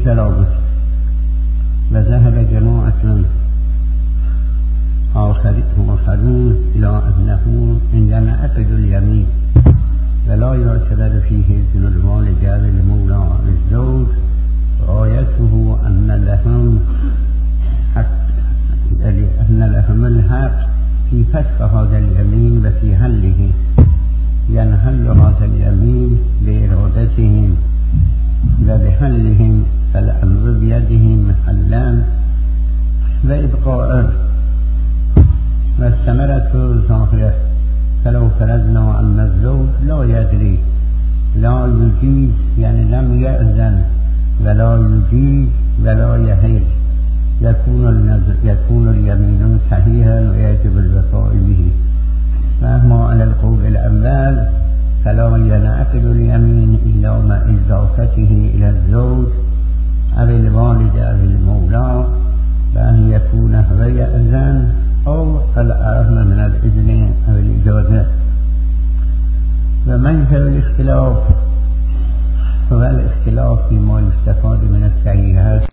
ترابط. وذهب جماعة آخرون إلى أنه إن ينعقد اليمين ولا يعتبر فيه ابن الوالد المولى للزوج وآيته أن لهم الحق في فسخ هذا اليمين وفي حله، ينحل هذا اليمين بإرادتهم وبحلهم، فالأمر بيدهم حلا وإبقاء. والثمرة ظاهرة، فلو فرضنا أن الزوج لا يدري لا يجيز يعني لم يأذن ولا يجيز ولا يحل يكون اليمين صحيحا ويجب الوفاء به. فأما على القول الأول فلا ينعقد اليمين إلا مع إضافته إلى الزوج أو الوالد أو المولى، بأن يكون هو يأذن أو الأهم من الإذن أو الإجازة. ومنشأ الاختلاف هو الاختلاف فيما يستفاد من الصحيحات